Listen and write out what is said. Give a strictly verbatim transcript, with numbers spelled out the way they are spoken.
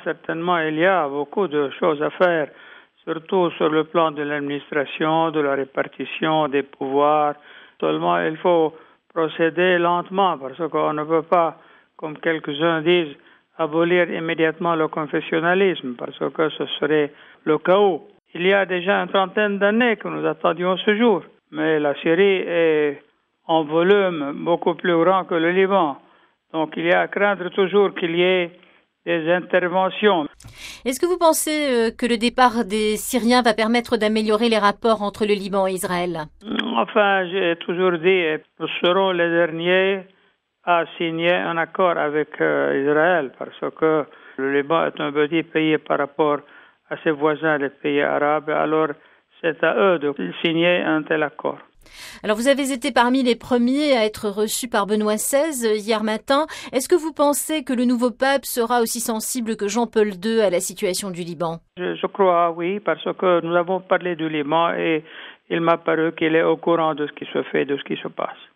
Certainement, il y a beaucoup de choses à faire, surtout sur le plan de l'administration, de la répartition des pouvoirs. Seulement, il faut procéder lentement parce qu'on ne peut pas, comme quelques-uns disent, abolir immédiatement le confessionnalisme parce que ce serait le chaos. Il y a déjà une trentaine d'années que nous attendions ce jour, mais la Syrie est en volume beaucoup plus grand que le Liban. Donc il y a à craindre toujours qu'il y ait des interventions. Est-ce que vous pensez que le départ des Syriens va permettre d'améliorer les rapports entre le Liban et Israël? Enfin, j'ai toujours dit, nous serons les derniers à signer un accord avec euh, Israël parce que le Liban est un petit pays par rapport à ses voisins, les pays arabes. Alors, c'est à eux de signer un tel accord. Alors, vous avez été parmi les premiers à être reçus par Benoît seize hier matin. Est-ce que vous pensez que le nouveau pape sera aussi sensible que Jean-Paul deux à la situation du Liban? Je, je crois, oui, parce que nous avons parlé du Liban et il m'a paru qu'il est au courant de ce qui se fait, de ce qui se passe.